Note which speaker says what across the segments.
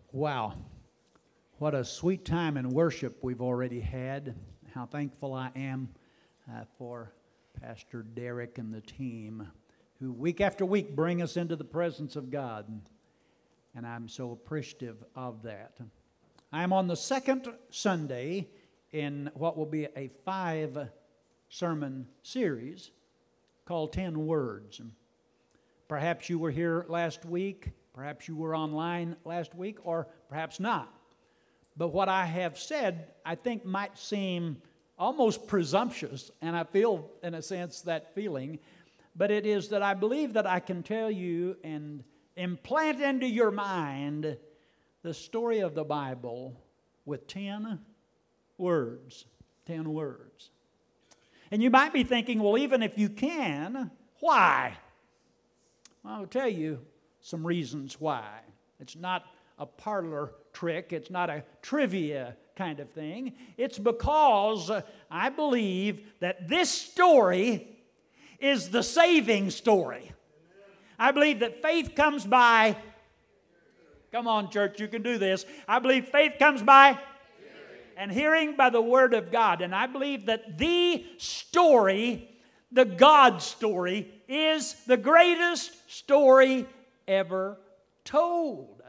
Speaker 1: Wow, what a sweet time in worship we've already had. How thankful I am for Pastor Derek and the team who week after week bring us into the presence of God. And I'm so appreciative of that. I'm on the second Sunday in what will be a 5-sermon series called 10 Words. Perhaps you were here last week. Perhaps you were online last week, or perhaps not. But what I have said, I think, might seem almost presumptuous, and I feel, in a sense, that feeling. But it is that I believe that I can tell you and implant into your mind the story of the Bible with 10 words. 10 words. And you might be thinking, well, even if you can, why? Well, I'll tell you some reasons why. It's not a parlor trick. It's not a trivia kind of thing. It's because I believe that this story is the saving story. I believe that faith comes by, come on church, you can do this. I believe faith comes by and hearing by the Word of God. And I believe that the story, the God story, is the greatest story ever told.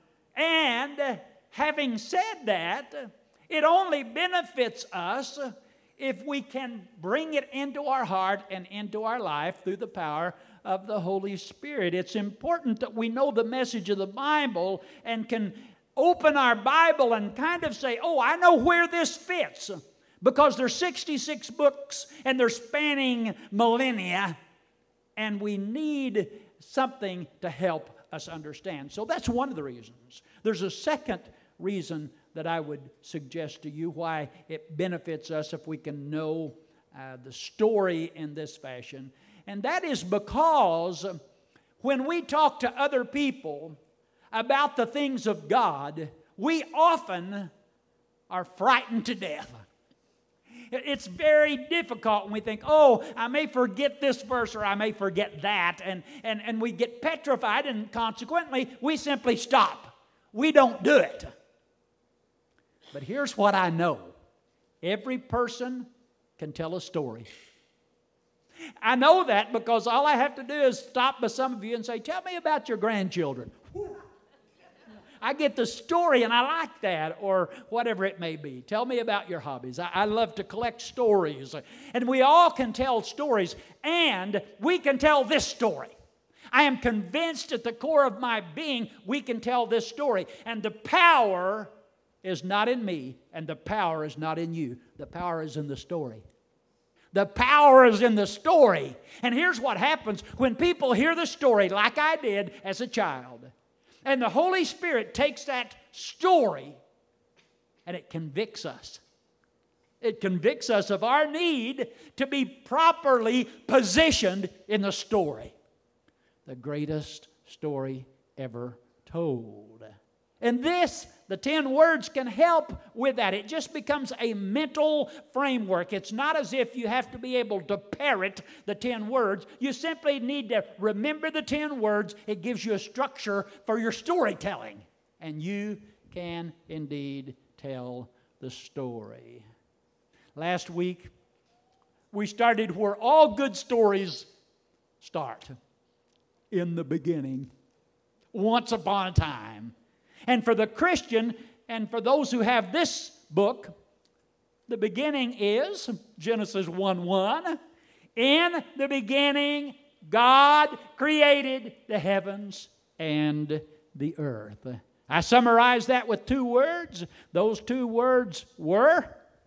Speaker 1: And having said that, it only benefits us if we can bring it into our heart and into our life through the power of the Holy Spirit. It's important that we know the message of the Bible and can open our Bible and kind of say, oh, I know where this fits. Because there's 66 books and they're spanning millennia, and we need something to help us understand. So that's one of the reasons. There's a second reason that I would suggest to you why it benefits us if we can know the story in this fashion. And that is because when we talk to other people about the things of God, we often are frightened to death. It's very difficult when we think, oh, I may forget this verse or I may forget that. And we get petrified, and consequently, we simply stop. We don't do it. But here's what I know. Every person can tell a story. I know that because all I have to do is stop by some of you and say, tell me about your grandchildren. I get the story and I like that, or whatever it may be. Tell me about your hobbies. I love to collect stories. And we all can tell stories, and we can tell this story. I am convinced at the core of my being we can tell this story. And the power is not in me, and the power is not in you. The power is in the story. The power is in the story. And here's what happens when people hear the story like I did as a child. And the Holy Spirit takes that story and it convicts us. It convicts us of our need to be properly positioned in the story. The greatest story ever told. And this, the 10 words, can help with that. It just becomes a mental framework. It's not as if you have to be able to parrot the 10 words. You simply need to remember the 10 words. It gives you a structure for your storytelling. And you can indeed tell the story. Last week, we started where all good stories start. In the beginning. Once upon a time. And for the Christian, and for those who have this book, the beginning is Genesis 1:1. In the beginning, God created the heavens and the earth. I summarized that with 2 words. Those 2 words were?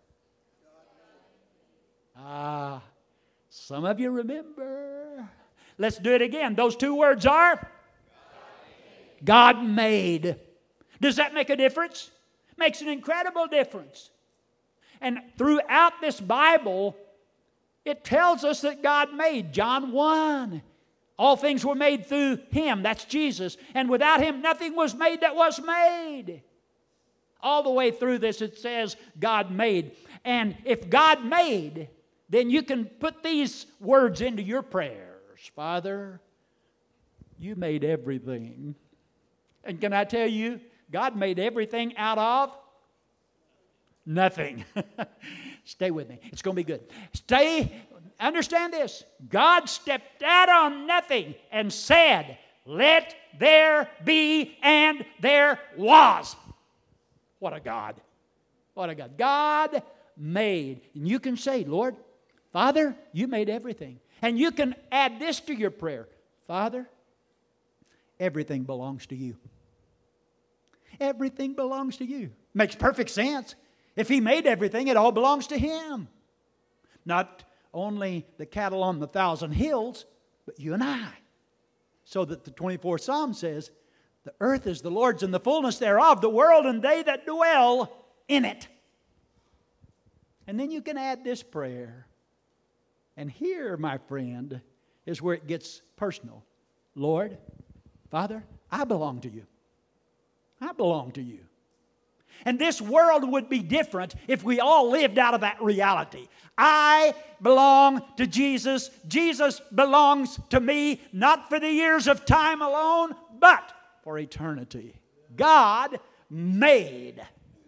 Speaker 1: Some of you remember. Let's do it again. Those 2 words are? God made. Does that make a difference? Makes an incredible difference. And throughout this Bible, it tells us that God made. John 1. All things were made through Him. That's Jesus. And without Him, nothing was made that was made. All the way through this, it says God made. And if God made, then you can put these words into your prayers. Father, you made everything. And can I tell you, God made everything out of nothing. Stay with me. It's going to be good. Understand this. God stepped out on nothing and said, "Let there be," and there was. What a God. What a God. God made. And you can say, "Lord, Father, you made everything." And you can add this to your prayer. "Father, everything belongs to you." Everything belongs to you. Makes perfect sense. If He made everything, it all belongs to Him. Not only the cattle on the 1,000 hills, but you and I. So that the 24th Psalm says, "The earth is the Lord's and the fullness thereof, the world and they that dwell in it." And then you can add this prayer. And here, my friend, is where it gets personal. "Lord, Father, I belong to you. I belong to you." And this world would be different if we all lived out of that reality. I belong to Jesus. Jesus belongs to me, not for the years of time alone, but for eternity. God made.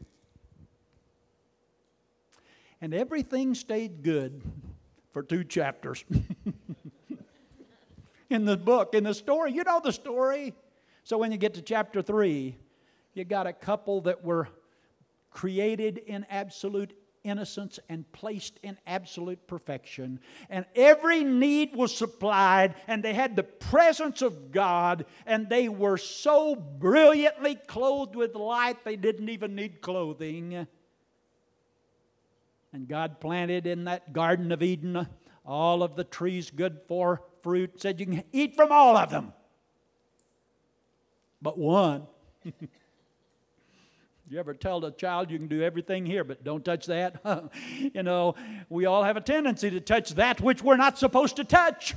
Speaker 1: And everything stayed good for 2 chapters. In the book, in the story. You know the story. So when you get to chapter 3, you got a couple that were created in absolute innocence and placed in absolute perfection. And every need was supplied, and they had the presence of God, and they were so brilliantly clothed with light they didn't even need clothing. And God planted in that Garden of Eden all of the trees good for fruit, said you can eat from all of them, but one. You ever tell a child you can do everything here, but don't touch that? You know, we all have a tendency to touch that which we're not supposed to touch.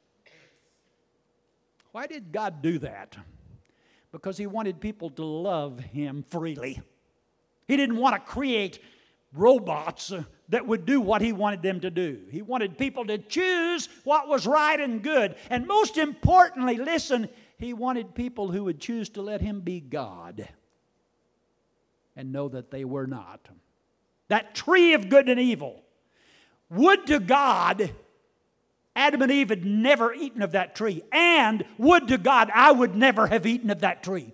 Speaker 1: Why did God do that? Because He wanted people to love Him freely. He didn't want to create robots that would do what He wanted them to do. He wanted people to choose what was right and good. And most importantly, listen, He wanted people who would choose to let Him be God and know that they were not. That tree of good and evil. Would to God Adam and Eve had never eaten of that tree. And would to God I would never have eaten of that tree.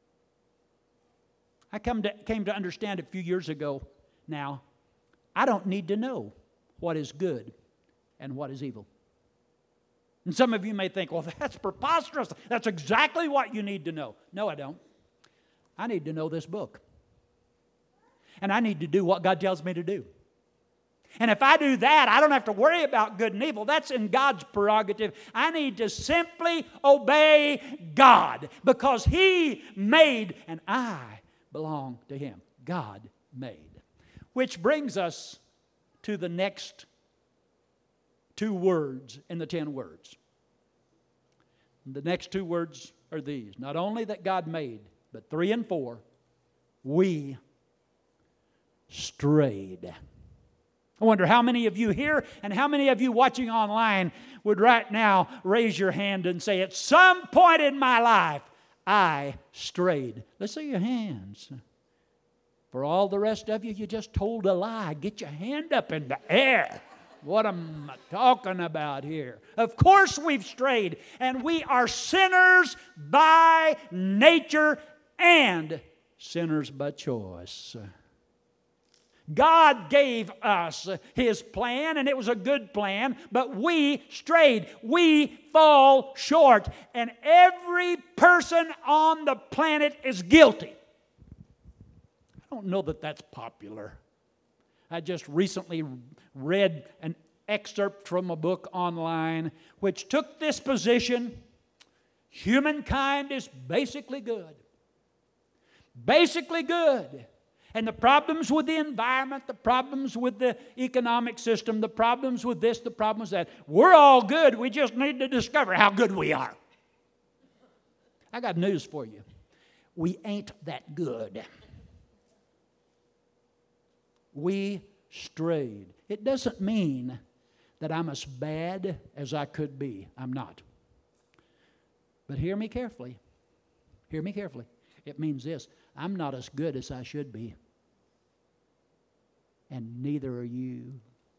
Speaker 1: I came to understand a few years ago now, I don't need to know what is good and what is evil. And some of you may think, well, that's preposterous. That's exactly what you need to know. No, I don't. I need to know this book. And I need to do what God tells me to do. And if I do that, I don't have to worry about good and evil. That's in God's prerogative. I need to simply obey God because He made and I belong to Him. God made. Which brings us to the next 2 words in the 10 words. The next 2 words are these. Not only that God made, but 3 and 4, we strayed. I wonder how many of you here and how many of you watching online would right now raise your hand and say, at some point in my life, I strayed. Let's see your hands. For all the rest of you, you just told a lie. Get your hand up in the air. What am I talking about here? Of course we've strayed, and we are sinners by nature and sinners by choice. God gave us His plan, and it was a good plan, but we strayed. We fall short, and every person on the planet is guilty. I don't know that that's popular. I just recently read an excerpt from a book online which took this position. Humankind is basically good. Basically good. And the problems with the environment, the problems with the economic system, the problems with this, the problems with that, we're all good. We just need to discover how good we are. I got news for you. We ain't that good. We strayed. It doesn't mean that I'm as bad as I could be. I'm not. But hear me carefully. Hear me carefully. It means this. I'm not as good as I should be. And neither are you.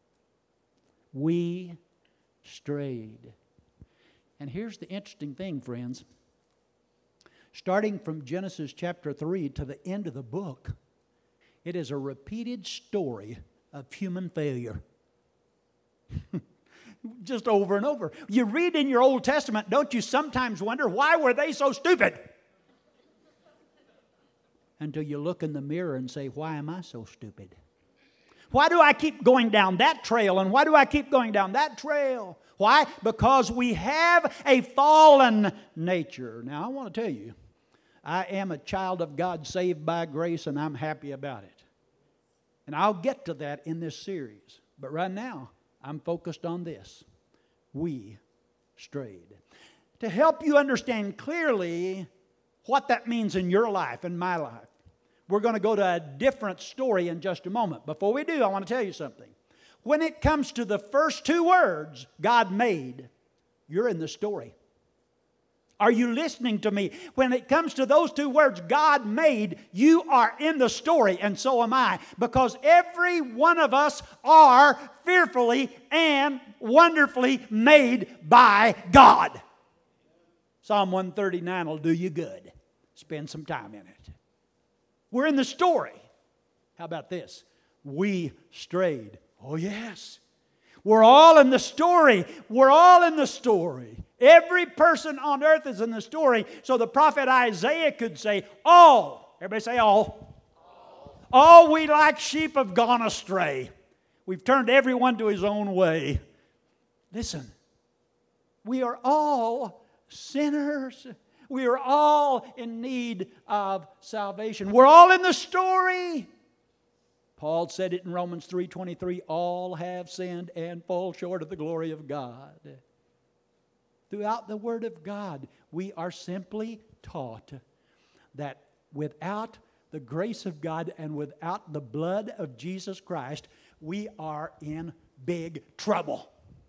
Speaker 1: We strayed. And here's the interesting thing, friends. Starting from Genesis chapter 3 to the end of the book, it is a repeated story of human failure. Just over and over. You read in your Old Testament, don't you sometimes wonder, why were they so stupid? Until you look in the mirror and say, why am I so stupid? Why do I keep going down that trail? And why do I keep going down that trail? Why? Because we have a fallen nature. Now, I want to tell you, I am a child of God saved by grace, and I'm happy about it. And I'll get to that in this series. But right now, I'm focused on this. We strayed. To help you understand clearly what that means in your life and my life, we're going to go to a different story in just a moment. Before we do, I want to tell you something. When it comes to the first two words, God made, you're in the story. Are you listening to me? When it comes to those two words, God made, you are in the story, and so am I. Because every one of us are fearfully and wonderfully made by God. Psalm 139 will do you good. Spend some time in it. We're in the story. How about this? We strayed. Oh, yes. We're all in the story. We're all in the story. Every person on earth is in the story. So the prophet Isaiah could say, all. Everybody say all. All we like sheep have gone astray. We've turned everyone to his own way. Listen, we are all sinners. We are all in need of salvation. We're all in the story. Paul said it in Romans 3:23, all have sinned and fall short of the glory of God. Throughout the Word of God, we are simply taught that without the grace of God and without the blood of Jesus Christ, we are in big trouble.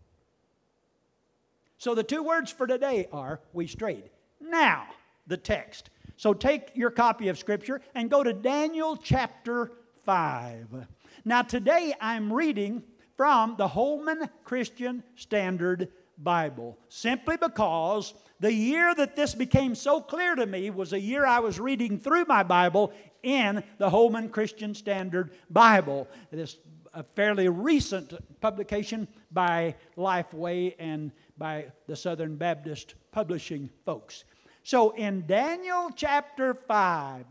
Speaker 1: So the two words for today are, we strayed. Now, the text. So take your copy of Scripture and go to Daniel chapter 5. Now today I'm reading from the Holman Christian Standard Bible, simply because the year that this became so clear to me was a year I was reading through my Bible in the Holman Christian Standard Bible. It is a fairly recent publication by Lifeway and by the Southern Baptist Publishing folks. So in Daniel chapter 5,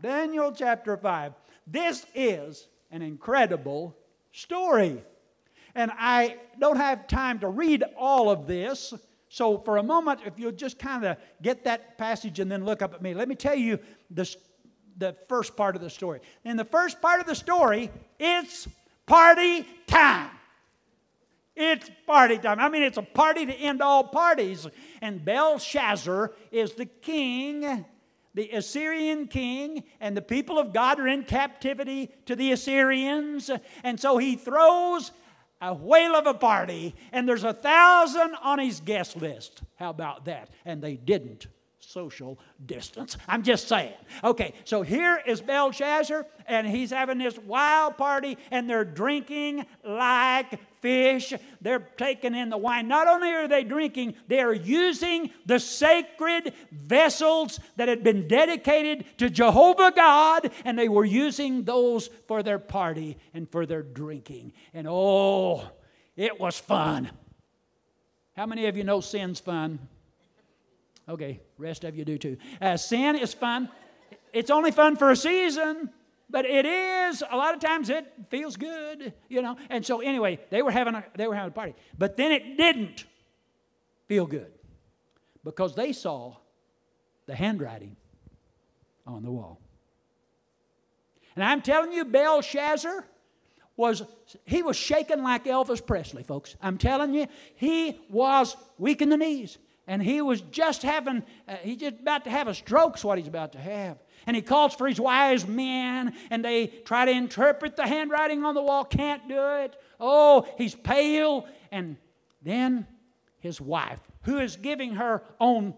Speaker 1: this is an incredible story. And I don't have time to read all of this. So for a moment, if you'll just kind of get that passage and then look up at me, let me tell you the first part of the story. In the first part of the story, it's party time. It's party time. I mean, it's a party to end all parties. And Belshazzar is the king, the Assyrian king, and the people of God are in captivity to the Assyrians. And so he throws a whale of a party, and there's 1,000 on his guest list. How about that? And they didn't social distance. I'm just saying. Okay, so here is Belshazzar, and he's having this wild party, and they're drinking like fish. They're taking in the wine. Not only are they drinking, they are using the sacred vessels that had been dedicated to Jehovah God, and they were using those for their party and for their drinking. And oh, it was fun. How many of you know sin's fun? Okay, rest of you do too. Sin is fun. It's only fun for a season, but it is, a lot of times it feels good, you know. And so anyway, they were having a party. But then it didn't feel good because they saw the handwriting on the wall. And I'm telling you, Belshazzar was shaking like Elvis Presley, folks. I'm telling you, he was weak in the knees. And he was just he's just about to have a stroke's what he's about to have. And he calls for his wise men, and they try to interpret the handwriting on the wall, can't do it. Oh, he's pale. And then his wife, who is giving her own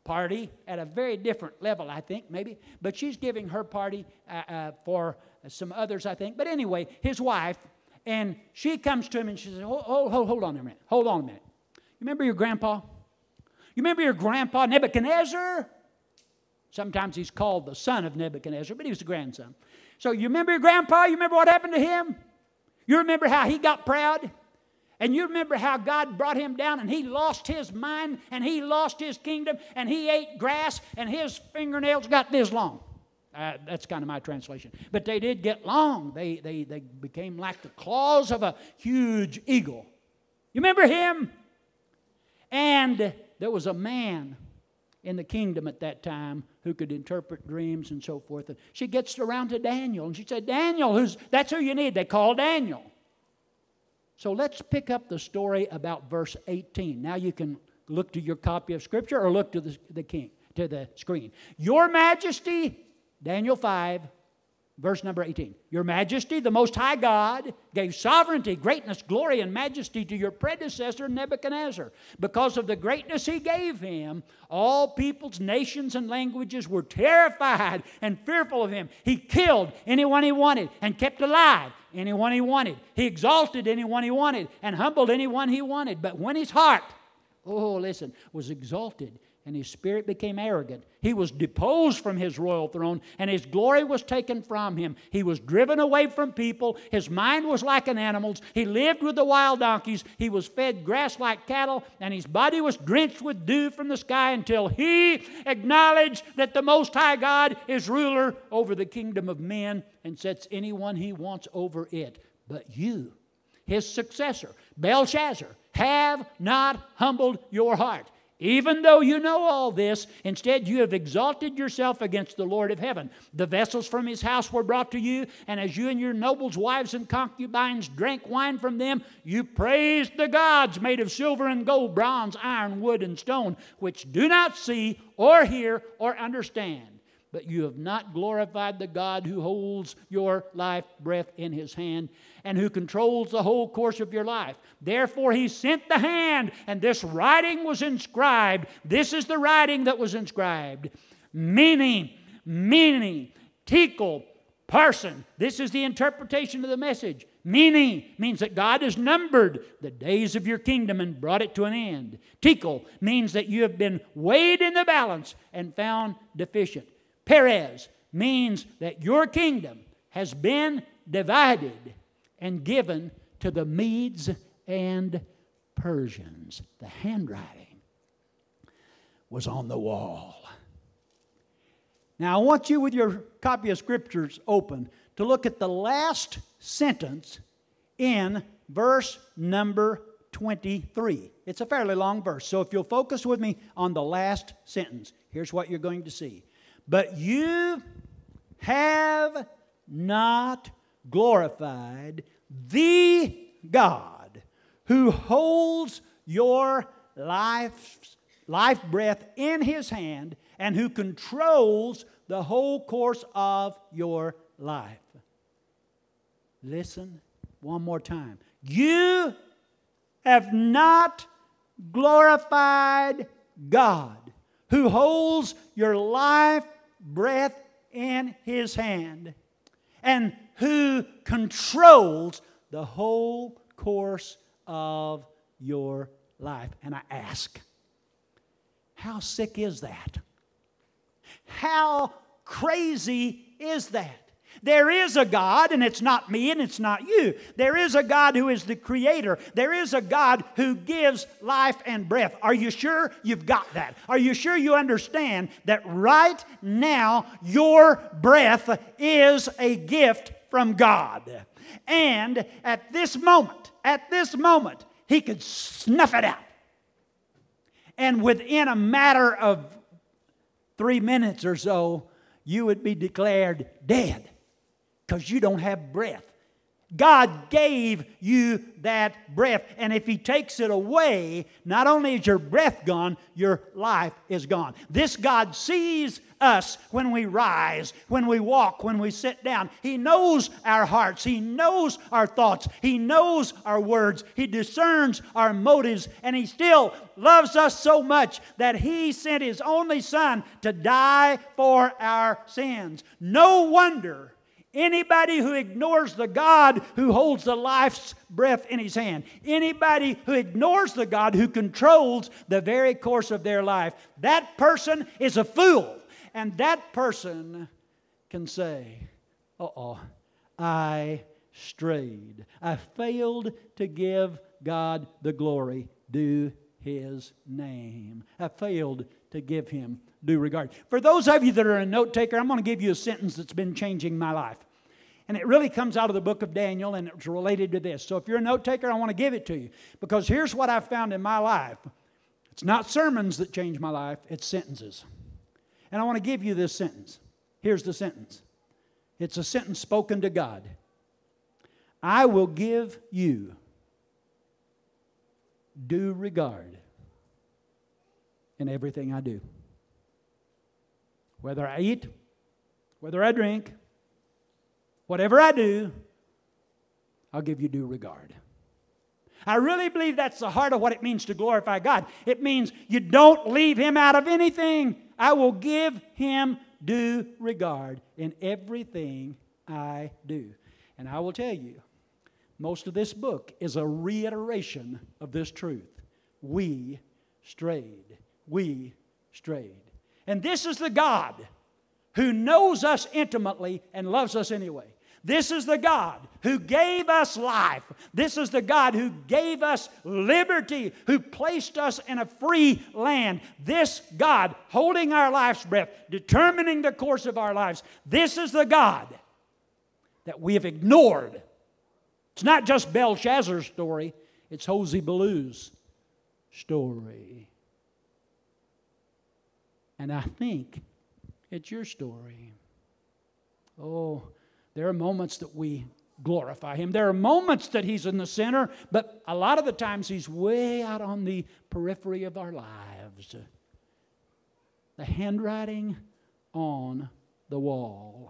Speaker 2: party at a very different level, I think, maybe. But she's giving her party for some others, I think. But anyway, his wife, and she comes to him and she says, hold on a minute. Hold on a minute. You remember your grandpa? You remember your grandpa Nebuchadnezzar? Sometimes he's called the son of Nebuchadnezzar, but he was the grandson. So you remember your grandpa? You remember what happened to him? You remember how he got proud? And you remember how God brought him down and he lost his mind and he lost his kingdom and he ate grass and his fingernails got this long. That's kind of my translation. But they did get long. They became like the claws of a huge eagle. You remember him? And there was a man in the kingdom at that time who could interpret dreams and so forth. And she gets around to Daniel and she said, Daniel, that's who you need. They call Daniel. So let's pick up the story about verse 18. Now you can look to your copy of Scripture or look to the screen. Your Majesty, Daniel 5, verse number 18. Your Majesty, the Most High God, gave sovereignty, greatness, glory, and majesty to your predecessor Nebuchadnezzar. Because of the greatness he gave him, all peoples, nations, and languages were terrified and fearful of him. He killed anyone he wanted and kept alive anyone he wanted. He exalted anyone he wanted and humbled anyone he wanted. But when his heart, was exalted and his spirit became arrogant, he was deposed from his royal throne and his glory was taken from him. He was driven away from people. His mind was like an animal's. He lived with the wild donkeys. He was fed grass like cattle and his body was drenched with dew from the sky until he acknowledged that the Most High God is ruler over the kingdom of men and sets anyone he wants over it. But you, his successor, Belshazzar, have not humbled your heart. Even though you know all this, instead you have exalted yourself against the Lord of heaven. The vessels from his house were brought to you, and as you and your nobles' wives and concubines drank wine from them, you praised the gods made of silver and gold, bronze, iron, wood, and stone, which do not see or hear or understand. But you have not glorified the God who holds your life breath in his hand and who controls the whole course of your life. Therefore he sent the hand, and this writing was inscribed. This is the writing that was inscribed. Meaning, tekel, parson. This is the interpretation of the message. Meaning means that God has numbered the days of your kingdom and brought it to an end. Tekel means that you have been weighed in the balance and found deficient. Perez means that your kingdom has been divided and given to the Medes and Persians. The handwriting was on the wall. Now I want you with your copy of Scriptures open to look at the last sentence in verse number 23. It's a fairly long verse, so if you'll focus with me on the last sentence, here's what you're going to see. But you have not glorified the God who holds your life breath in his hand and who controls the whole course of your life. Listen one more time. You have not glorified God who holds your life breath in his hand and who controls the whole course of your life. And I ask, how sick is that? How crazy is that? There is a God, and it's not me and it's not you. There is a God who is the creator. There is a God who gives life and breath. Are you sure you've got that? Are you sure you understand that right now your breath is a gift from God? And at this moment, he could snuff it out. And within a matter of 3 minutes or so, you would be declared dead because you don't have breath. God gave you that breath, and if he takes it away, not only is your breath gone, your life is gone. This God sees us when we rise, when we walk, when we sit down. He knows our hearts. He knows our thoughts. He knows our words. He discerns our motives. And He still loves us so much that He sent His only Son to die for our sins. No wonder anybody who ignores the God who holds the life's breath in His hand, anybody who ignores the God who controls the very course of their life, that person is a fool. And that person can say, uh-oh, I strayed. I failed to give God the glory due His name. I failed to give Him due regard. For those of you that are a note taker, I'm going to give you a sentence that's been changing my life. And it really comes out of the book of Daniel, and it's related to this. So if you're a note taker, I want to give it to you. Because here's what I've found in my life. It's not sermons that change my life, it's sentences. And I want to give you this sentence. Here's the sentence. It's a sentence spoken to God. I will give you due regard in everything I do. Whether I eat, whether I drink, whatever I do, I'll give you due regard. I really believe that's the heart of what it means to glorify God. It means you don't leave Him out of anything. I will give Him due regard in everything I do. And I will tell you, most of this book is a reiteration of this truth. We strayed. We strayed. And this is the God who knows us intimately and loves us anyway. This is the God who gave us life. This is the God who gave us liberty, who placed us in a free land. This God, holding our life's breath, determining the course of our lives. This is the God that we have ignored. It's not just Belshazzar's story. It's Hosea-Baloo's story. And I think it's your story. Oh, there are moments that we glorify Him. There are moments that He's in the center, but a lot of the times He's way out on the periphery of our lives. The handwriting on the wall.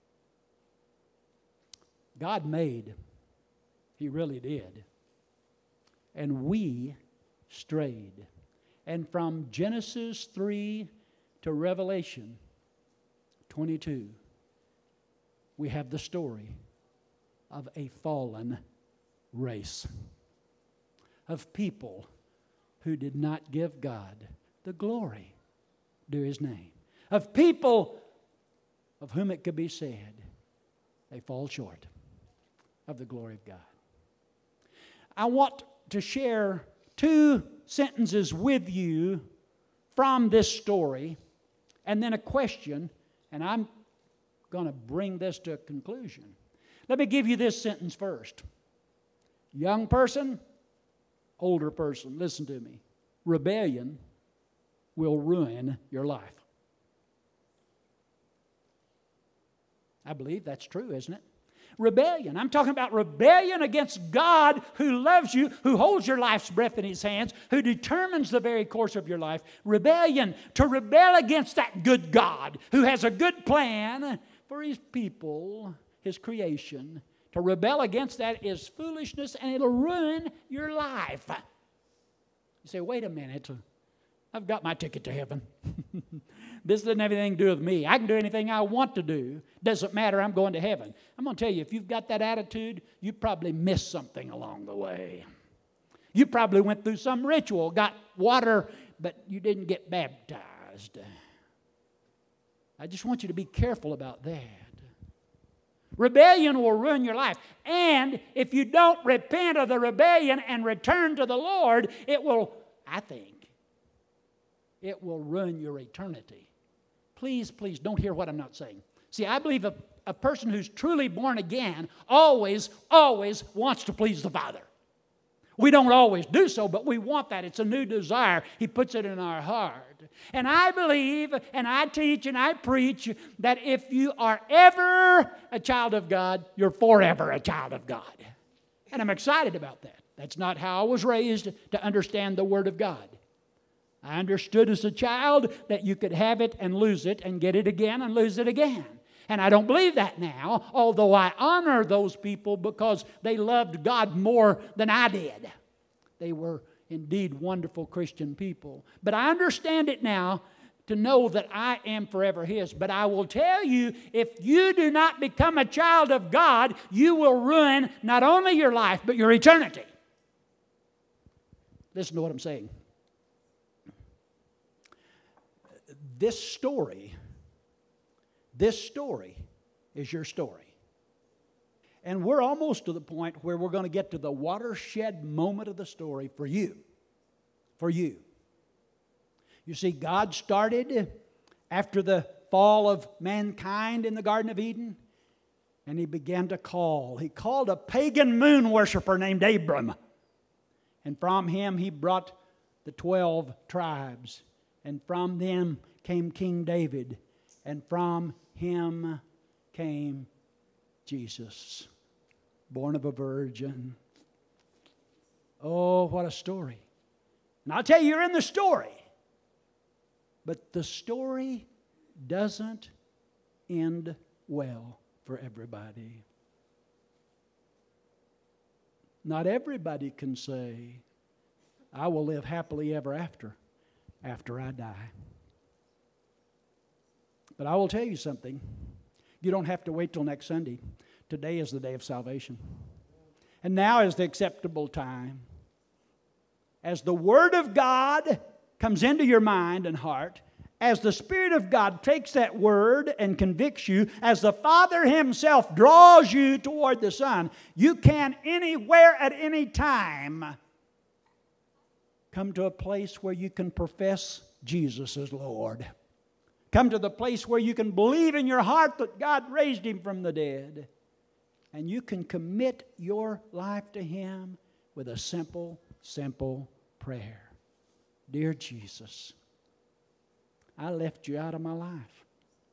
Speaker 2: God made. He really did. And we strayed. And from Genesis 3 to Revelation 22, we have the story of a fallen race, of people who did not give God the glory due His name, of people of whom it could be said they fall short of the glory of God. I want to share 2 sentences with you from this story, and then a question, and I'm going to bring this to a conclusion. Let me give you this sentence first. Young person, older person, listen to me. Rebellion will ruin your life. I believe that's true, isn't it? Rebellion. I'm talking about rebellion against God who loves you, who holds your life's breath in His hands, who determines the very course of your life. Rebellion. To rebel against that good God who has a good plan for His people, His creation. To rebel against that is foolishness, and it'll ruin your life. You say, wait a minute. I've got my ticket to heaven. This doesn't have anything to do with me. I can do anything I want to do. Doesn't matter, I'm going to heaven. I'm going to tell you, if you've got that attitude, you probably missed something along the way. You probably went through some ritual, got water, but you didn't get baptized. I just want you to be careful about that. Rebellion will ruin your life. And if you don't repent of the rebellion and return to the Lord, it will, I think, it will ruin your eternity. Please, please don't hear what I'm not saying. See, I believe a person who's truly born again always wants to please the Father. We don't always do so, but we want that. It's a new desire. He puts it in our heart. And I believe, and I teach, and I preach that if you are ever a child of God, you're forever a child of God. And I'm excited about that. That's not how I was raised to understand the Word of God. I understood as a child that you could have it and lose it and get it again and lose it again. And I don't believe that now, although I honor those people because they loved God more than I did. They were indeed wonderful Christian people. But I understand it now to know that I am forever His. But I will tell you, if you do not become a child of God, you will ruin not only your life, but your eternity. Listen to what I'm saying. This story is your story. And we're almost to the point where we're going to get to the watershed moment of the story for you. For you. You see, God started after the fall of mankind in the Garden of Eden, and He began to call. He called a pagan moon worshiper named Abram. And from him He brought the 12 tribes. And from them came King David. And from him came Jesus, born of a virgin. Oh, what a story. And I'll tell you, you're in the story. But the story doesn't end well for everybody. Not everybody can say, I will live happily ever after I die. But I will tell you something. You don't have to wait till next Sunday. Today is the day of salvation. And now is the acceptable time. As the Word of God comes into your mind and heart, as the Spirit of God takes that Word and convicts you, as the Father Himself draws you toward the Son, you can anywhere at any time come to a place where you can profess Jesus as Lord. Come to the place where you can believe in your heart that God raised Him from the dead. And you can commit your life to Him with a simple, simple prayer. Dear Jesus, I left You out of my life.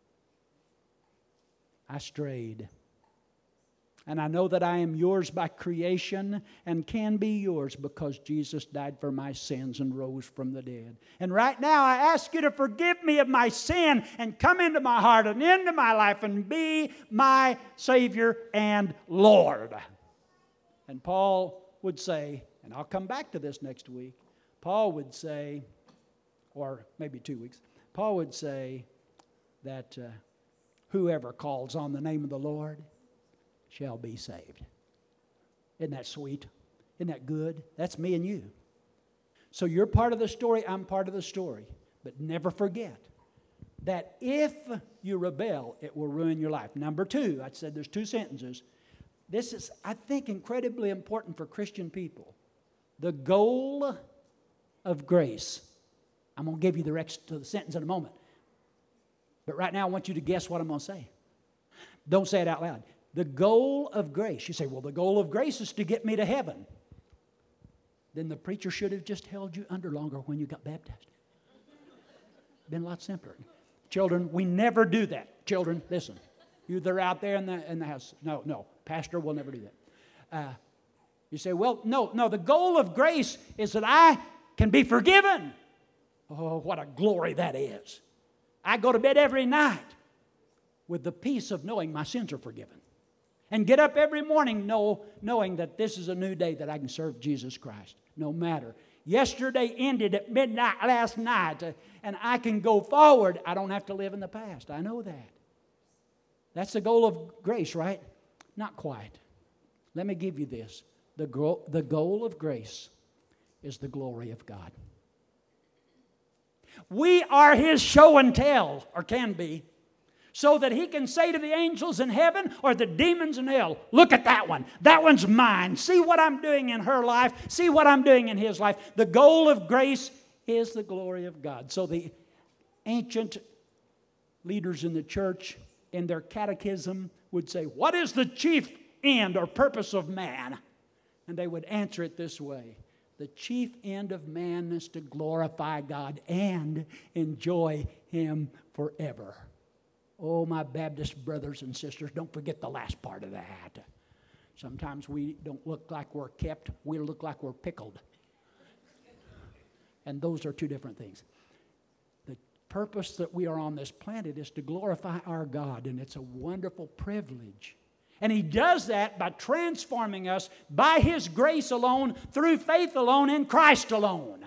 Speaker 2: I strayed. And I know that I am Yours by creation and can be Yours because Jesus died for my sins and rose from the dead. And right now I ask You to forgive me of my sin and come into my heart and into my life and be my Savior and Lord. And Paul would say, and I'll come back to this next week, Paul would say, or maybe 2 weeks, Paul would say that whoever calls on the name of the Lord shall be saved. Isn't that sweet? Isn't that good? That's me and you. So you're part of the story, I'm part of the story. But never forget that if you rebel, it will ruin your life. Number 2, I said there's 2 sentences. This is, I think, incredibly important for Christian people. The goal of grace. I'm going to give you the rest of the sentence in a moment. But right now I want you to guess what I'm going to say. Don't say it out loud. The goal of grace. You say, well, the goal of grace is to get me to heaven. Then the preacher should have just held you under longer when you got baptized. Been a lot simpler. Children, we never do that. Children, listen. You that are out there in the house. No. Pastor will never do that. You say, well, no. The goal of grace is that I can be forgiven. Oh, what a glory that is. I go to bed every night with the peace of knowing my sins are forgiven. And get up every morning knowing that this is a new day that I can serve Jesus Christ, no matter. Yesterday ended at midnight last night, and I can go forward. I don't have to live in the past. I know that. That's the goal of grace, right? Not quite. Let me give you this. The goal of grace is the glory of God. We are His show and tell, or can be, so that He can say to the angels in heaven or the demons in hell, look at that one. That one's mine. See what I'm doing in her life. See what I'm doing in his life. The goal of grace is the glory of God. So the ancient leaders in the church in their catechism would say, what is the chief end or purpose of man? And they would answer it this way. The chief end of man is to glorify God and enjoy Him forever. Oh, my Baptist brothers and sisters, don't forget the last part of that. Sometimes we don't look like we're kept, we look like we're pickled. And those are two different things. The purpose that we are on this planet is to glorify our God, and it's a wonderful privilege. And He does that by transforming us by His grace alone, through faith alone, in Christ alone.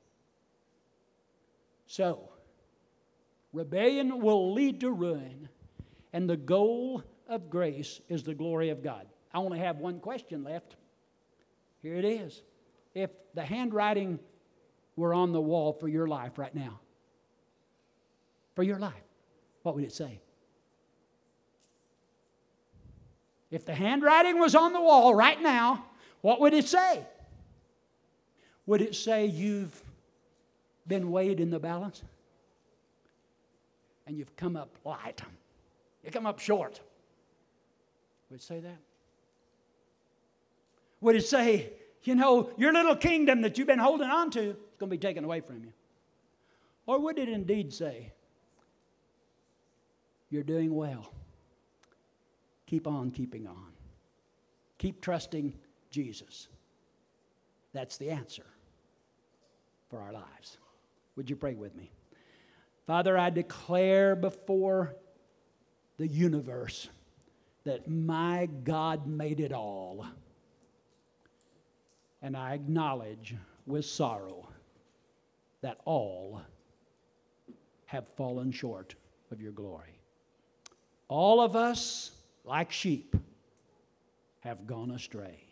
Speaker 2: So, rebellion will lead to ruin, and the goal of grace is the glory of God. I only have one question left. Here it is. If the handwriting were on the wall for your life right now, for your life, what would it say? If the handwriting was on the wall right now, what would it say? Would it say you've been weighed in the balance and you've come up light? You come up short. Would it say that? Would it say, you know, your little kingdom that you've been holding on to is going to be taken away from you? Or would it indeed say, you're doing well. Keep on keeping on. Keep trusting Jesus. That's the answer for our lives. Would you pray with me? Father, I declare before the universe that my God made it all. And I acknowledge with sorrow that all have fallen short of your glory. All of us, like sheep, have gone astray.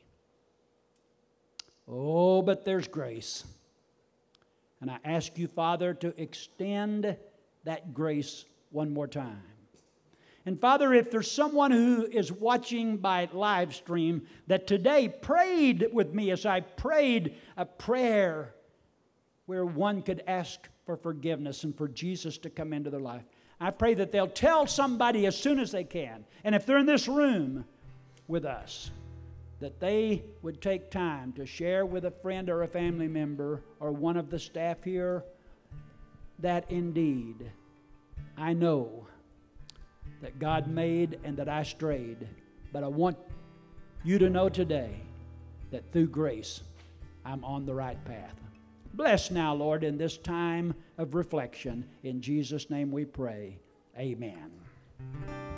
Speaker 2: Oh, but there's grace. And I ask you, Father, to extend that grace one more time. And Father, if there's someone who is watching by live stream that today prayed with me as I prayed a prayer where one could ask for forgiveness and for Jesus to come into their life, I pray that they'll tell somebody as soon as they can. And if they're in this room with us, that they would take time to share with a friend or a family member or one of the staff here that indeed I know that God made and that I strayed. But I want you to know today that through grace I'm on the right path. Bless now, Lord, in this time of reflection. In Jesus' name we pray. Amen.